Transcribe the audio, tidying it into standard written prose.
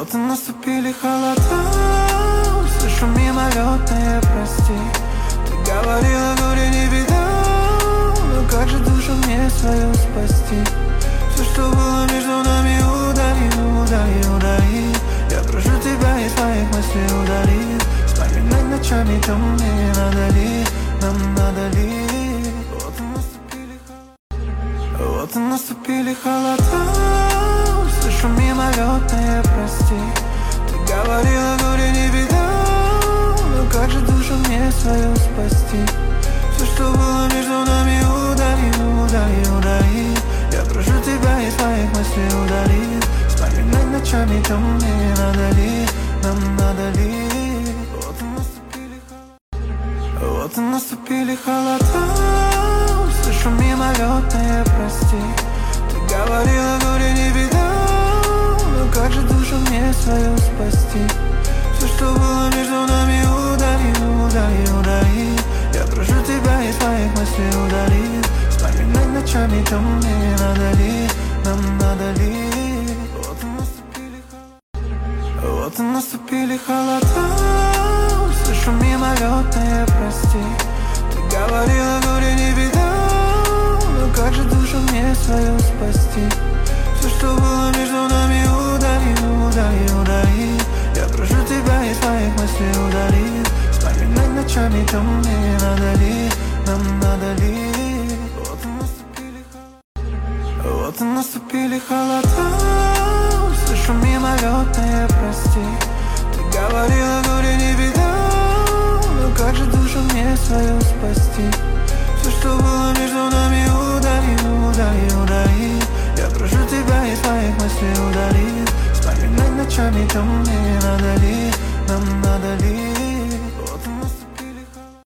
Вот и наступили холода, слышу мимолетные прости. Ты говорила, горе не беда, но как же душу мне свою спасти? Все, что было между нами, удали, удали, удали. Я прошу тебя из своих мыслей удали. Вспоминать ночами темные не надо ли, нам надо ли? Вот и наступили холода, слышу мимолетные прости. Ты говорила, горе не беда, но как же душу мне свою спасти? Все, что было между нами, удали, удали, удали. Я прошу тебя из своих мыслей удали. Вспоминать ночами темные не надо ли, нам надо ли? Вот и наступили холода, слышу мимолетные прости. Ты говорила, горе не беда, но как же душу мне свою спасти? Все, что было между нами, удали, удали, удали. Я прошу тебя из своих мыслей удали. Вспоминать ночами темные не надо ли, нам надо ли? Вот и наступили холода, слышу мимолетные прости. Ты говорила, горе не беда, но как же душу мне свою спасти? Все, что было между нами, удали, удали, удали. Я прошу тебя из своих мыслей удали. Вспоминать ночами темные не надо ли, нам надо ли? Вот и наступили холода, слышу мимолетные прости. Ты говорила, горе не беда, но как же душу мне свою спасти? Все, что было между нами, удали, удали, удали. Я прошу тебя из своих мыслей удали. Вспоминать ночами темные не надо ли,